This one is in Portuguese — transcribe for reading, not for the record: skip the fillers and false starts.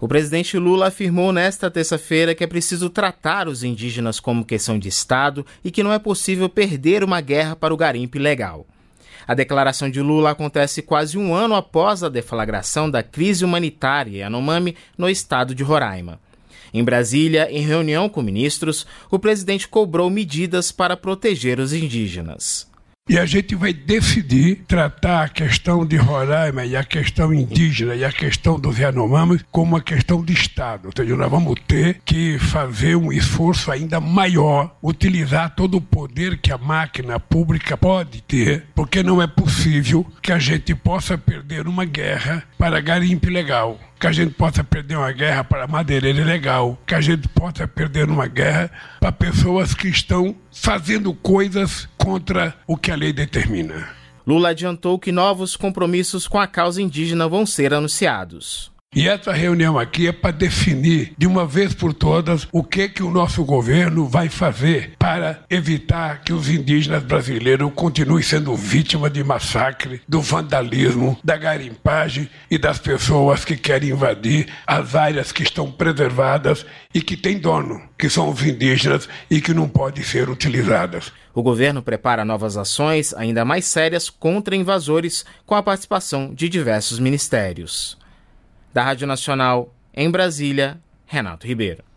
O presidente Lula afirmou nesta terça-feira que é preciso tratar os indígenas como questão de Estado e que não é possível perder uma guerra para o garimpo ilegal. A declaração de Lula acontece quase um ano após a deflagração da crise humanitária Yanomami no estado de Roraima. Em Brasília, em reunião com ministros, o presidente cobrou medidas para proteger os indígenas. E a gente vai decidir tratar a questão de Roraima e a questão indígena e a questão dos Yanomamis como uma questão de Estado. Ou seja, nós vamos ter que fazer um esforço ainda maior, utilizar todo o poder que a máquina pública pode ter, porque não é possível que a gente possa perder uma guerra para garimpo ilegal, que a gente possa perder uma guerra para madeireira ilegal, que a gente possa perder uma guerra para pessoas que estão fazendo coisas contra o que a lei determina. Lula adiantou que novos compromissos com a causa indígena vão ser anunciados. E essa reunião aqui é para definir, de uma vez por todas, o que o nosso governo vai fazer para evitar que os indígenas brasileiros continuem sendo vítimas de massacre, do vandalismo, da garimpagem e das pessoas que querem invadir as áreas que estão preservadas e que têm dono, que são os indígenas e que não podem ser utilizadas. O governo prepara novas ações ainda mais sérias contra invasores com a participação de diversos ministérios. Da Rádio Nacional, em Brasília, Renato Ribeiro.